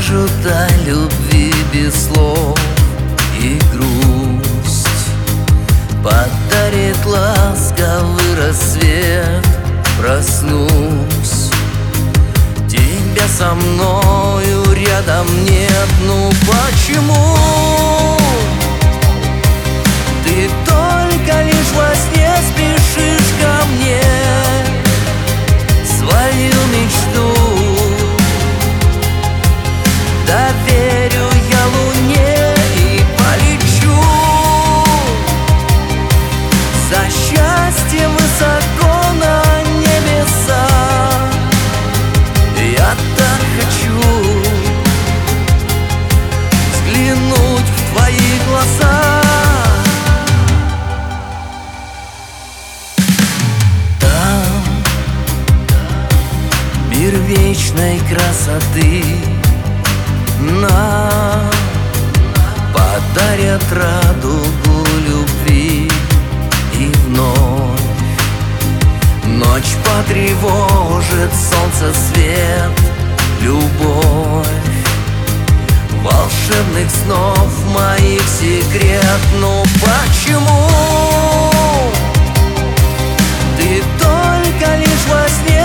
скажут о любви без слов, и грусть подарит ласковый рассвет. Проснусь, тебя со мною рядом нет. Ну почему ты только лишь во сне спешишь ко мне? Свою мечту доверю я луне и полечу за счастьем высоко на небеса. Я так хочу взглянуть в твои глаза. Там мир вечной красоты нам подарят радугу любви. И вновь ночь потревожит солнце свет, любовь волшебных снов моих секрет. Ну почему ты только лишь во сне